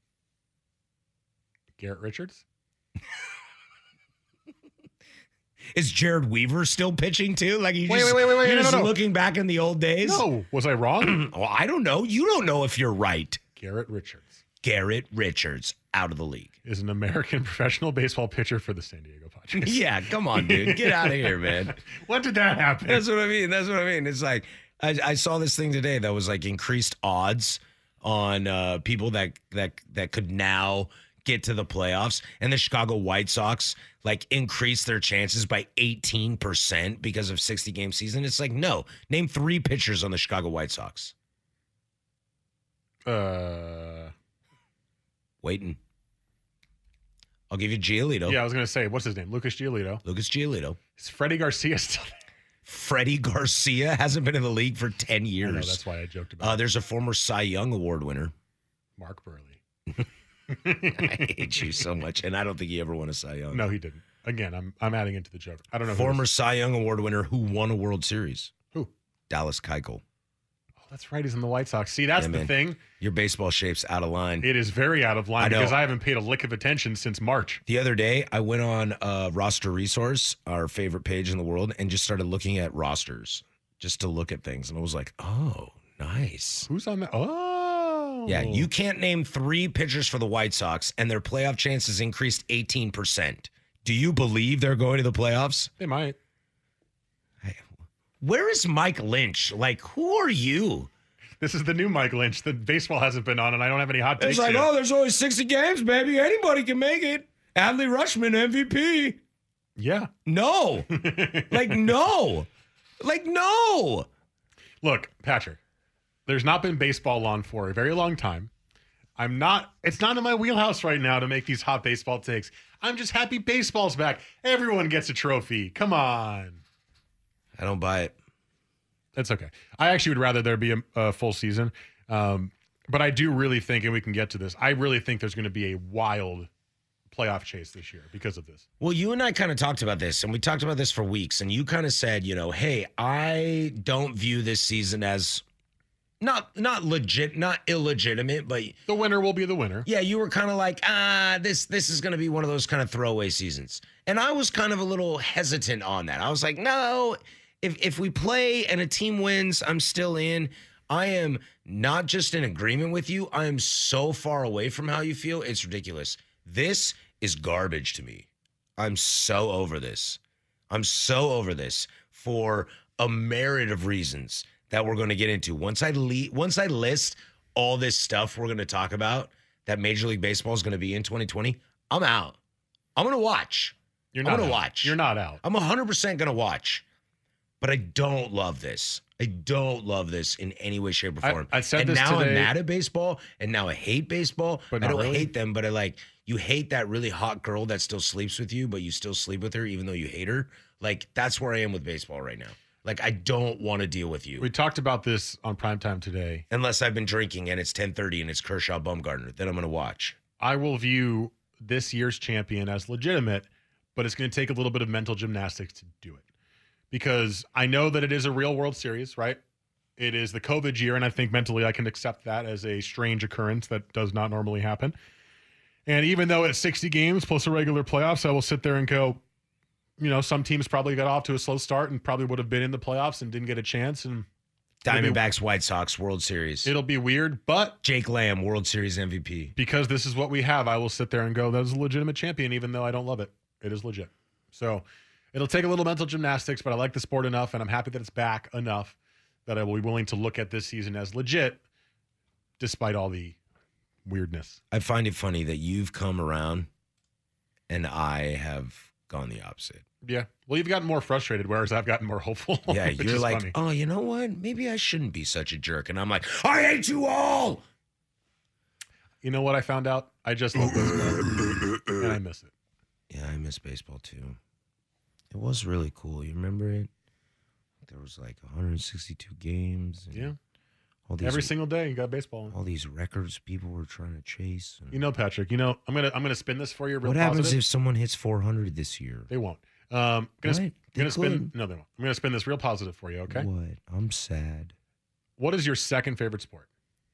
Garrett Richards. Is Jared Weaver still pitching too? Like you Wait, just, wait, wait, wait, wait. you're No, just no, no. looking back in the old days? No. Was I wrong? Well, I don't know. You don't know if you're right. Garrett Richards Garrett Richards out of the league. is an American professional baseball pitcher for the San Diego Padres. Yeah, come on, dude. Get out of here, man. When did that happen? That's what I mean. That's what I mean. It's like I, I saw this thing today that was like increased odds on uh, people that that that could now get to the playoffs, and the Chicago White Sox like increased their chances by eighteen percent because of sixty game season. It's like, no, name three pitchers on the Chicago White Sox. Uh, Waiting. I'll give you Giolito. yeah, I was going to say, what's his name? Lucas Giolito. Lucas Giolito. Is Freddie Garcia still there? Freddie Garcia hasn't been in the league for ten years. I know, that's why I joked about Uh, it. there's a former Cy Young Award winner. Mark Burley. I hate you so much, and I don't think he ever won a Cy Young. No, he didn't. Again, I'm I'm adding into the joke. I don't know. who Former this- Cy Young Award winner who won a World Series. Who? Dallas Keuchel. Oh, that's right. He's in the White Sox. See, that's Yeah, the man. thing. Your baseball shape's out of line. It is very out of I line know. because I haven't paid a lick of attention since March. The other day, I went on uh, Roster Resource, our favorite page in the world, and just started looking at rosters just to look at things. And I was like, oh, nice. Who's on that? Oh. Yeah, you can't name three pitchers for the White Sox, and their playoff chances increased eighteen percent. Do you believe they're going to the playoffs? They might. Where is Mike Lynch? Like, who are you? This is the new Mike Lynch. The baseball hasn't been on, and I don't have any hot takes It's like, yet. oh, there's only sixty games, baby. Anybody can make it. Adley Rutschman, M V P. Yeah. No. Like, no. Like, no. Look, Patrick, there's not been baseball on for a very long time. I'm not, it's not in my wheelhouse right now to make these hot baseball takes. I'm just happy baseball's back. Everyone gets a trophy. Come on. I don't buy it. That's okay. I actually would rather there be a, a full season. Um, but I do really think, and we can get to this, I really think there's going to be a wild playoff chase this year because of this. Well, you and I kind of talked about this, and we talked about this for weeks, and you kind of said, you know, hey, I don't view this season as not not legit, not illegitimate, but the winner will be the winner. Yeah, you were kind of like, ah, this this is going to be one of those kind of throwaway seasons. And I was kind of a little hesitant on that. I was like, no, if if we play and a team wins, I'm still in. I am not just in agreement with you. I am so far away from how you feel. It's ridiculous. This is garbage to me. I'm so over this. I'm so over this for a myriad of reasons that we're going to get into. Once I le- once I list all this stuff we're going to talk about that Major League Baseball is going to be in twenty twenty, I'm out. I'm going to watch. You're I'm not going to out. watch. You're not out. I'm one hundred percent going to watch. But I don't love this. I don't love this in any way, shape, or I- form. I said and this now today- I'm mad at baseball, and now I hate baseball. But I not don't really. hate them, but I like, you hate that really hot girl that still sleeps with you, but you still sleep with her even though you hate her. Like, that's where I am with baseball right now. Like, I don't want to deal with you. We talked about this on primetime today. Unless I've been drinking and it's ten thirty and it's Kershaw Bumgarner. Then I'm going to watch. I will view this year's champion as legitimate, but it's going to take a little bit of mental gymnastics to do it. Because I know that it is a real World Series, right? It is the COVID year, and I think mentally I can accept that as a strange occurrence that does not normally happen. And even though it's sixty games plus a regular playoffs, I will sit there and go, you know, some teams probably got off to a slow start and probably would have been in the playoffs and didn't get a chance. And it'll be- Diamondbacks, White Sox, World Series. It'll be weird, but Jake Lamb, World Series M V P. because this is what we have, I will sit there and go, that is a legitimate champion, even though I don't love it. It is legit. So it'll take a little mental gymnastics, but I like the sport enough, and I'm happy that it's back enough that I will be willing to look at this season as legit, despite all the weirdness. I find it funny that you've come around and I have gone the opposite. Yeah. Well, you've gotten more frustrated, whereas I've gotten more hopeful. Yeah, which you're is like, funny. oh, you know what? Maybe I shouldn't be such a jerk. And I'm like, I hate you all. You know what I found out? I just love baseball, and I miss it. Yeah, I miss baseball too. It was really cool. You remember it? There was like one hundred sixty-two games. And Yeah. all these, Every single day, you got baseball. all these records people were trying to chase. and- You know, Patrick. You know, I'm gonna I'm gonna spin this for you. Real what happens positive. if someone hits four hundred this year? They won't? Um, gonna, sp- Right. They gonna spin. could. No, they won't. I'm gonna spin this real positive for you. Okay. What? I'm sad. What is your second favorite sport?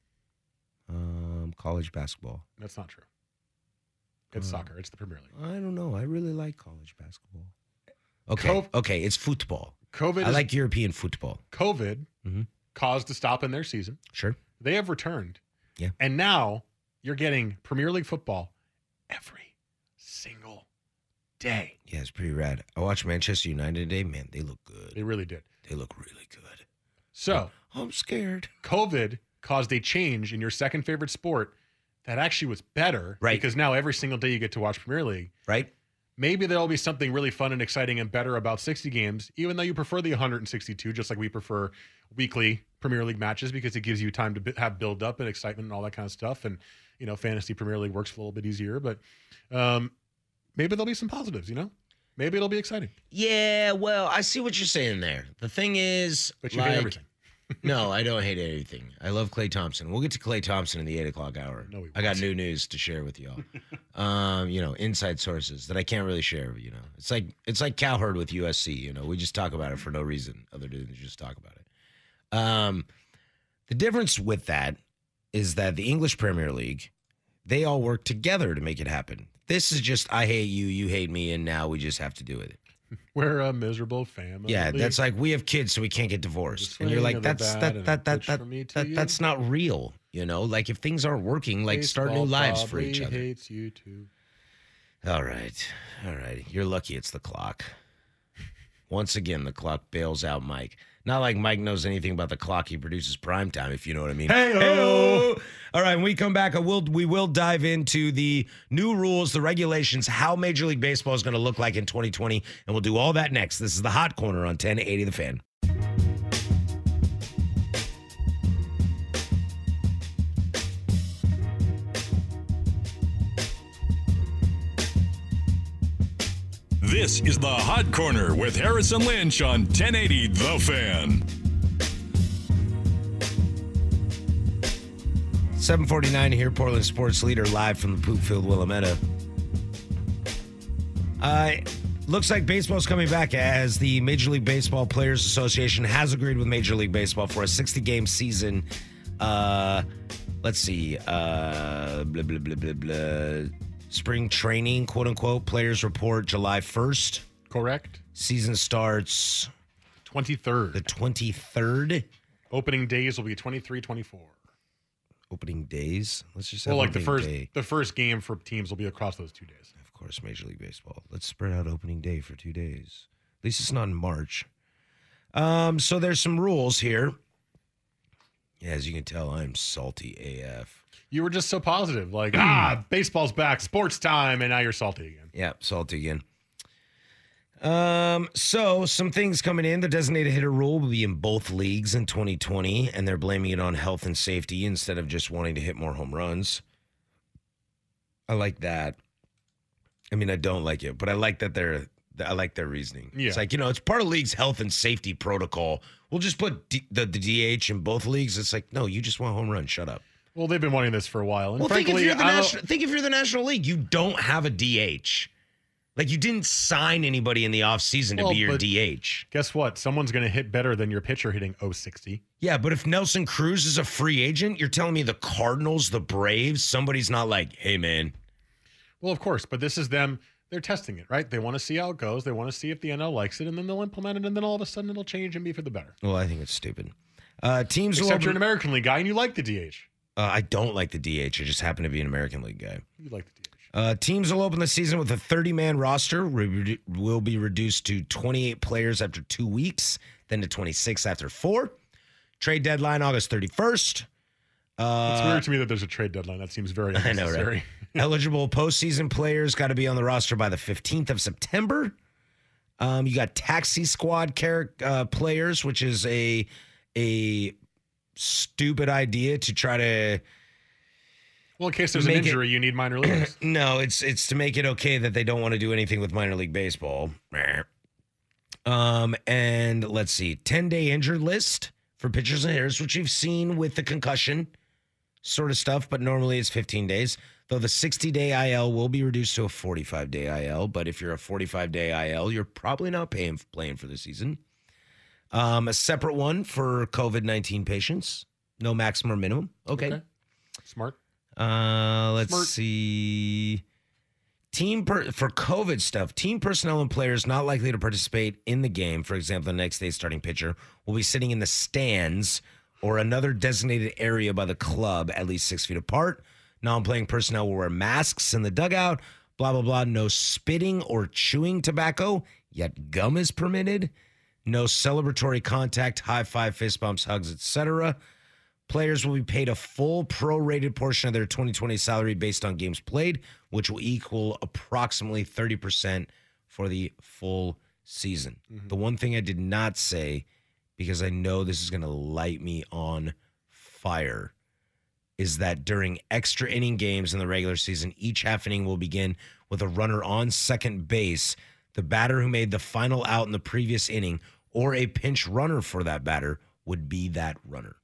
Um, college basketball. That's not true. It's Uh, soccer. It's the Premier League. I don't know. I really like college basketball. Okay. Cov- okay. It's football. COVID. I is- like European football. COVID Mhm. caused a stop in their season. Sure. They have returned. Yeah. And now you're getting Premier League football every single day. Yeah, it's pretty rad. I watched Manchester United today. Man, they look good. They really did. They look really good. So I'm scared. COVID caused a change in your second favorite sport that actually was better. Right. Because now every single day you get to watch Premier League. Right? Maybe there'll be something really fun and exciting and better about sixty games, even though you prefer the one hundred sixty-two, just like we prefer weekly Premier League matches because it gives you time to bi- have build up and excitement and all that kind of stuff. And, you know, fantasy Premier League works a little bit easier, but um, maybe there'll be some positives, you know? Maybe it'll be exciting. Yeah, well, I see what you're saying there. The thing is, But you like, hate everything. no, I don't hate anything. I love Klay Thompson. We'll get to Klay Thompson in the eight o'clock hour. No, we I got won't. new news to share with y'all. um, you know, inside sources that I can't really share. You know, it's like it's like Cowherd with U S C. You know, we just talk about it for no reason other than to just talk about it. Um, the difference with that is that the English Premier League, they all work together to make it happen. This is just I hate you, you hate me, and now we just have to do it. We're a miserable family. Yeah, that's like we have kids, so we can't get divorced, and you're swing like, of the that's bat that and that a that pitch that, from me to that you. that's not real, you know. Like if things aren't working, like start new Baseball lives for probably each other. hates you too. All right, all right. You're lucky it's the clock. Once again, the clock bails out Mike. Not like Mike knows anything about the clock. He produces primetime, if you know what I mean. Hey-o. Hey-o. All right, when we come back, I will we will dive into the new rules, the regulations, how Major League Baseball is going to look like in twenty twenty, and we'll do all that next. This is the Hot Corner on ten eighty The Fan. This is the Hot Corner with Harrison Lynch on ten eighty The Fan. seven forty-nine here, Portland Sports Leader, live from the Poop Field, Willamette. Uh, looks like baseball's coming back as the Major League Baseball Players Association has agreed with Major League Baseball for a sixty-game season. Uh, let's see. Uh, blah, blah, blah, blah, blah. Spring training, quote unquote. Players report July first. Correct. Season starts twenty-third. the twenty-third. Opening days will be twenty-three, twenty-four. Opening days. Let's just have Well, like the opening first day. the first game for teams will be across those two days. Of course, Major League Baseball. Let's spread out opening day for two days. At least it's not in March. Um, so there's some rules here. Yeah, as you can tell, I'm salty A F. You were just so positive, like, ah, baseball's back, sports time, and now you're salty again. Yeah, salty again. Um, so some things coming in. The designated hitter rule will be in both leagues in twenty twenty, and they're blaming it on health and safety instead of just wanting to hit more home runs. I like that. I mean, I don't like it, but I like that they're I like their reasoning. Yeah. It's like, you know, it's part of league's health and safety protocol. We'll just put D- the, the D H in both leagues. It's like, no, you just want home run. Shut up. Well, they've been wanting this for a while. And Well, think if frankly, you're the I don't- national, think if you're the National League, you don't have a D H. Like you didn't sign anybody in the offseason to Well, be your but D H. guess what? Someone's going to hit better than your pitcher hitting oh sixty. Yeah, but if Nelson Cruz is a free agent, you're telling me the Cardinals, the Braves, somebody's not like, hey, man. Well, of course, but this is them. They're testing it, right? They want to see how it goes. They want to see if the N L likes it, and then they'll implement it, and then all of a sudden it'll change and be for the better. Well, I think it's stupid. Uh, teams will Except you're an open- American League guy, and you like the D H. Uh, I don't like the D H. I just happen to be an American League guy. You like the D H. Uh, teams will open the season with a thirty-man roster. Re- will be reduced to twenty-eight players after two weeks, then to twenty-six after four. Trade deadline August thirty-first. Uh, It's weird to me that there's a trade deadline. That seems very I know, unnecessary. right? Eligible postseason players got to be on the roster by the fifteenth of September. Um, you got taxi squad char- uh, players, which is a a stupid idea to try to. Well, in case there's an Make it- injury, you need minor leaguers. No, it's it's to make it okay that they don't want to do anything with minor league baseball. Um, and let's see, ten day injured list for pitchers and hitters, which you've seen with the concussion sort of stuff, but normally it's fifteen days. Though the sixty day I L will be reduced to a forty-five day I L, but if you're a forty-five day I L, you're probably not paying playing for the season. Um, a separate one for COVID nineteen patients, no maximum or minimum. Okay, Okay. Smart. uh, let's Smart. see. Team per- for COVID stuff, team personnel and players not likely to participate in the game, for example, the next day's starting pitcher, will be sitting in the stands or another designated area by the club at least six feet apart. Non-playing personnel will wear masks in the dugout, blah, blah, blah. No spitting or chewing tobacco, yet gum is permitted. No celebratory contact, high five, fist bumps, hugs, et cetera. Players will be paid a full prorated portion of their twenty twenty salary based on games played, which will equal approximately thirty percent for the full season. Mm-hmm. The one thing I did not say, because I know this is going to light me on fire, is that during extra inning games in the regular season, each half inning will begin with a runner on second base. The batter who made the final out in the previous inning or a pinch runner for that batter would be that runner.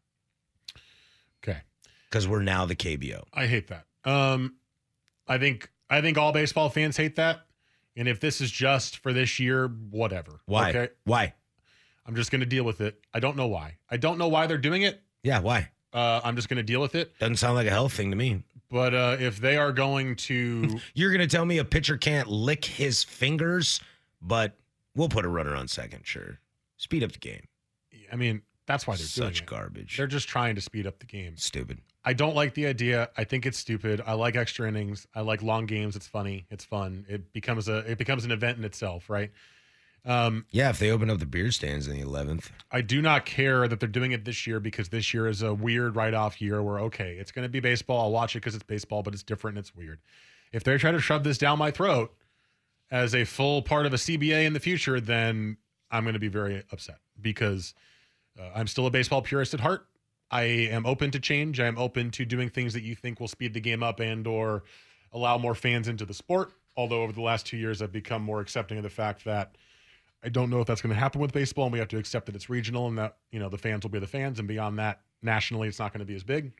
Okay. Because we're now the K B O. I hate that. Um, I think I think all baseball fans hate that. And if this is just for this year, whatever. Why? Okay. Why? I'm just going to deal with it. I don't know why. I don't know why they're doing it. Yeah, why? Uh, I'm just going to deal with it. Doesn't sound like a health thing to me. But uh, if they are going to, You're going to tell me a pitcher can't lick his fingers, but we'll put a runner on second, sure. Speed up the game. I mean, that's why they're doing Such it. garbage. They're just trying to speed up the game. Stupid. I don't like the idea. I think it's stupid. I like extra innings. I like long games. It's funny. It's fun. It becomes a it becomes an event in itself, right? Um, Yeah, if they open up the beer stands in the eleventh. I do not care that they're doing it this year because this year is a weird write-off year where, okay, it's going to be baseball. I'll watch it because it's baseball, but it's different and it's weird. If they try to shove this down my throat as a full part of a C B A in the future, then I'm going to be very upset because uh, I'm still a baseball purist at heart. I am open to change. I am open to doing things that you think will speed the game up and or allow more fans into the sport. Although over the last two years, I've become more accepting of the fact that I don't know if that's going to happen with baseball, and we have to accept that it's regional and that, you know, the fans will be the fans, and beyond that, nationally, it's not going to be as big.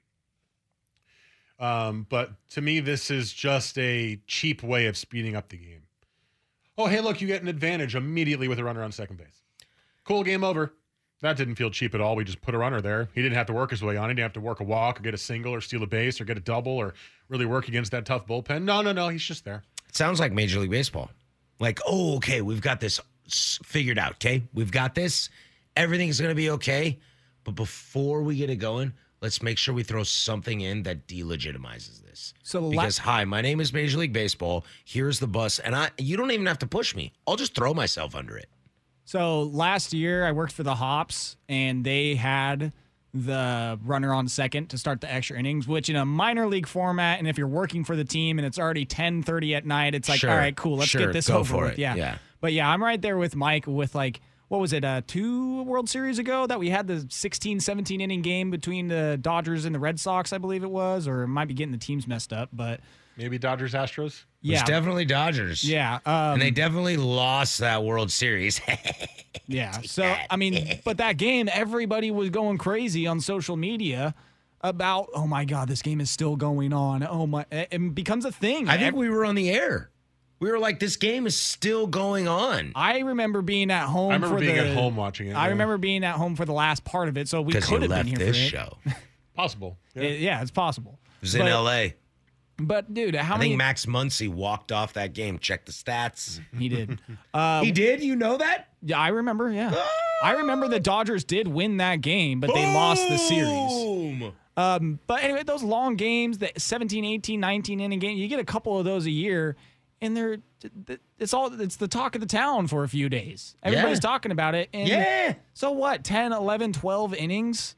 Um, but to me, this is just a cheap way of speeding up the game. Oh, hey, look, you get an advantage immediately with a runner on second base. Cool, game over. That didn't feel cheap at all. We just put a runner there. He didn't have to work his way on. He didn't have to work a walk or get a single or steal a base or get a double or really work against that tough bullpen. No, no, no. He's just there. It sounds like Major League Baseball. Like, oh, okay, we've got this s- figured out, okay? We've got this. Everything's going to be okay. But before we get it going, let's make sure we throw something in that delegitimizes this. So la- because, hi, my name is Major League Baseball. Here's the bus. And I, you don't even have to push me. I'll just throw myself under it. So last year I worked for the Hops, and they had the runner on second to start the extra innings, which in a minor league format, and if you're working for the team and it's already ten thirty at night, it's like, Sure. all right, cool, let's Sure. get this Go over for with. it. Yeah. Yeah. But yeah, I'm right there with Mike with like, what was it, uh, two World Series ago that we had the sixteen, seventeen inning game between the Dodgers and the Red Sox, I believe it was, or it might be getting the teams messed up, but Maybe Dodgers, Astros? It was yeah. definitely Dodgers. Yeah. Um, and they definitely lost that World Series. Yeah. So, I mean, but that game, everybody was going crazy on social media about, oh my God, this game is still going on. Oh my, it becomes a thing. I think we were on the air. We were like, this game is still going on. I remember being at home. I remember for being the, at home watching it. I yeah. remember being at home for the last part of it, so we 'Cause could you have been left here this for it. show. Possible. Yeah. It- yeah, it's possible. It was in But- L A. But dude, how I many? think Max Muncy walked off that game. Check the stats. He did. Uh, He did? You know that? Yeah, I remember. Yeah, I remember the Dodgers did win that game, but they lost the series. Boom! Um, but anyway, those long games, the seventeen, eighteen, nineteen inning game, you get a couple of those a year, and they're it's all it's the talk of the town for a few days. Everybody's Yeah. talking about it. And Yeah. so what? ten, eleven, twelve innings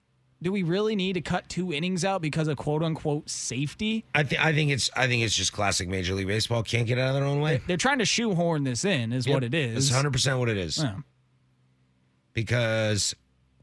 do we really need to cut two innings out because of quote unquote safety? I think I think it's I think it's just classic Major League Baseball. Can't get out of their own way. They're trying to shoehorn this in, is Yep. what it is. That's one hundred percent what it is. Yeah. Because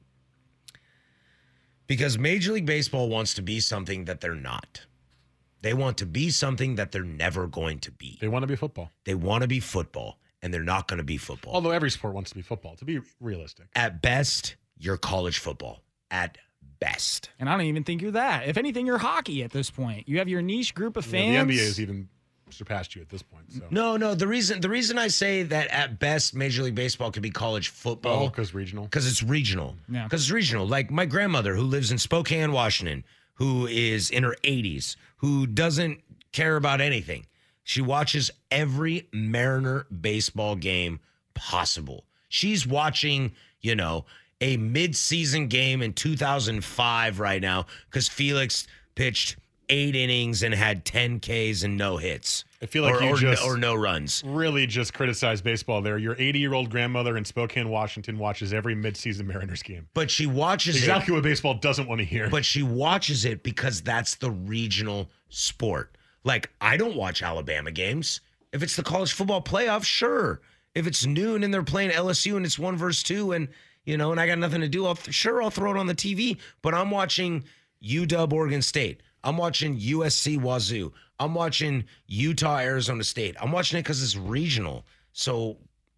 because Major League Baseball wants to be something that they're not. They want to be something that they're never going to be. They want to be football. They want to be football, and they're not going to be football. Although every sport wants to be football, to be realistic. At best, you're college football. At best. And I don't even think you're that. If anything, you're hockey at this point. You have your niche group of fans. Yeah, the N B A has even surpassed you at this point. So. No, no. The reason the reason I say that at best Major League Baseball could be college football. Oh, because regional. Because it's regional. Yeah. Because it's regional. Like my grandmother who lives in Spokane, Washington, who is in her eighties, who doesn't care about anything. She watches every Mariner baseball game possible. She's watching, you know, a mid-season game in two thousand five right now because Felix pitched eight innings and had ten Ks and no hits. I feel like or, you or, just or no runs. Really just criticized baseball there. Your eighty-year-old grandmother in Spokane, Washington watches every midseason Mariners game. But she watches exactly it, what baseball doesn't want to hear. But she watches it because that's the regional sport. Like, I don't watch Alabama games. If it's the college football playoff, sure. If it's noon and they're playing L S U and it's one versus two and, you know, and I got nothing to do, I'll th- sure, I'll throw it on the T V. But I'm watching U W Oregon State. I'm watching U S C Wazoo. I'm watching Utah Arizona State. I'm watching it because it's regional. So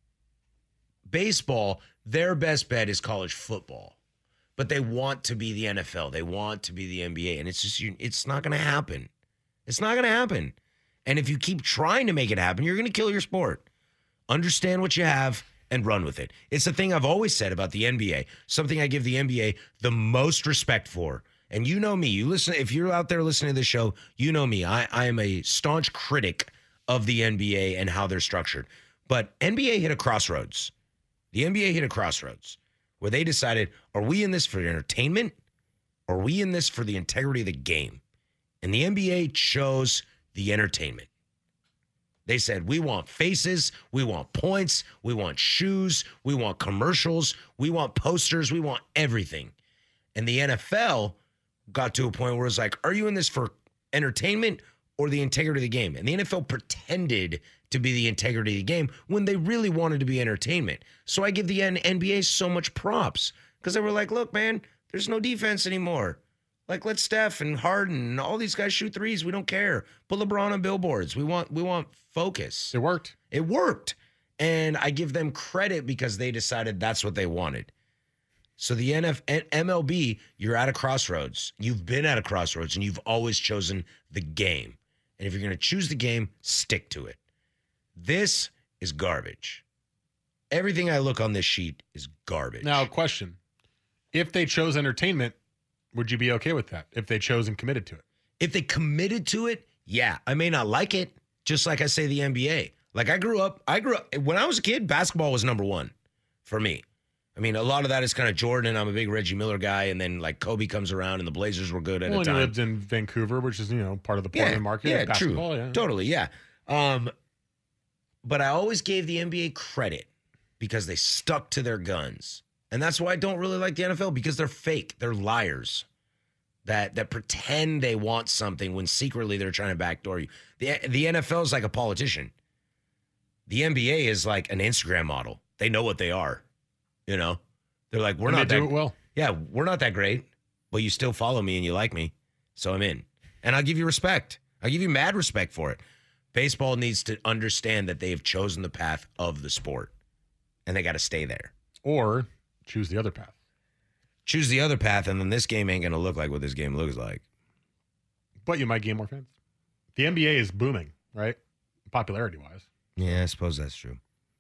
baseball, their best bet is college football. But they want to be the N F L. They want to be the N B A. And it's just, it's not going to happen. It's not going to happen. And if you keep trying to make it happen, you're going to kill your sport. Understand what you have and run with it. It's the thing I've always said about the N B A, something I give the N B A the most respect for. And you know me, you listen, if you're out there listening to the show, you know me. I, I am a staunch critic of the N B A and how they're structured. But N B A hit a crossroads. The N B A hit a crossroads where they decided, are we in this for entertainment? Or are we in this for the integrity of the game? And the N B A chose the entertainment. They said, we want faces, we want points, we want shoes, we want commercials, we want posters, we want everything. And the N F L got to a point where it's like, are you in this for entertainment or the integrity of the game? And the N F L pretended to be the integrity of the game when they really wanted to be entertainment. So I give the N B A so much props because they were like, look, man, there's no defense anymore. Like, let Steph and Harden and all these guys shoot threes. We don't care. Put LeBron on billboards. We want we want focus. It worked. It worked. And I give them credit because they decided that's what they wanted. So the N F L, M L B, you're at a crossroads. You've been at a crossroads, and you've always chosen the game. And if you're going to choose the game, stick to it. This is garbage. Everything I look on this sheet is garbage. Now, question. If they chose entertainment, would you be okay with that? If they chose and committed to it? If they committed to it, yeah. I may not like it, just like I say the N B A. Like I grew up, I grew up, when I was a kid, basketball was number one for me. I mean, a lot of that is kind of Jordan. I'm a big Reggie Miller guy. And then like Kobe comes around and the Blazers were good at well, a and time. you lived in Vancouver, which is, you know, part of the Portland yeah, market. Yeah, basketball, true. Yeah. Totally, yeah. Um, but I always gave the N B A credit because they stuck to their guns. And that's why I don't really like the N F L, because they're fake. They're liars that that pretend they want something when secretly they're trying to backdoor you. The, the N F L is like a politician. The N B A is like an Instagram model. They know what they are. You know? They're like, we're and not they that do it well. Yeah, we're not that great, but you still follow me and you like me, so I'm in. And I'll give you respect. I'll give you mad respect for it. Baseball needs to understand that they have chosen the path of the sport, and they got to stay there. Or choose the other path. Choose the other path, and then this game ain't going to look like what this game looks like. But you might gain more fans. The N B A is booming, right? Popularity-wise. Yeah, I suppose that's true.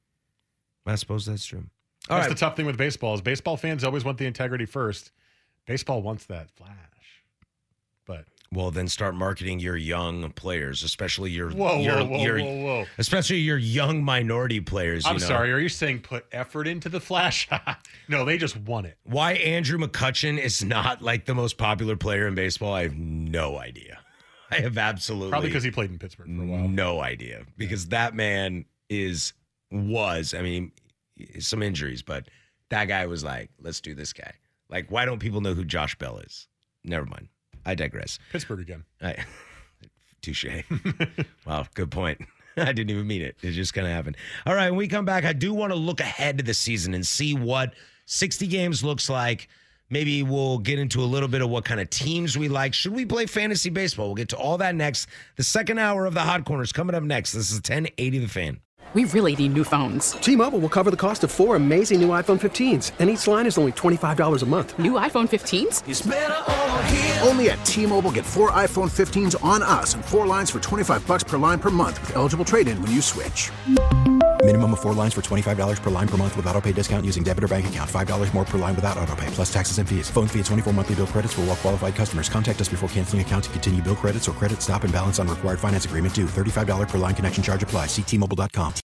I suppose that's true. All That's right. the tough thing with baseball is baseball fans always want the integrity first. Baseball wants that flash. But well, then start marketing your young players, especially your whoa, your, whoa, whoa, your whoa, whoa. especially your young minority players. I'm you know? sorry. Are you saying put effort into the flash? No, they just want it. Why Andrew McCutchen is not like the most popular player in baseball, I have no idea. I have absolutely Probably because he played in Pittsburgh for a while. No idea. Because yeah. that man is was, I mean, some injuries, but that guy was like, let's do this guy. Like, why don't people know who Josh Bell is? Never mind. I digress. Pittsburgh again. I, touche. Wow, good point. I didn't even mean it. It just kind of happened. All right, when we come back, I do want to look ahead to the season and see what sixty games looks like. Maybe we'll get into a little bit of what kind of teams we like. Should we play fantasy baseball? We'll get to all that next. The second hour of the Hot Corner is coming up next. This is ten eighty The Fan. We really need new phones. T-Mobile will cover the cost of four amazing new iPhone fifteens, and each line is only twenty-five dollars a month. New iPhone fifteens? It's better over here. Only at T-Mobile, get four iPhone fifteens on us and four lines for twenty-five bucks per line per month with eligible trade-in when you switch. Minimum of four lines for twenty-five dollars per line per month with autopay discount using debit or bank account. five dollars more per line without autopay, plus taxes and fees. Phone fee at twenty-four monthly bill credits for well-qualified customers. Contact us before canceling account to continue bill credits or credit stop and balance on required finance agreement due. thirty-five dollars per line connection charge applies. See T Mobile dot com.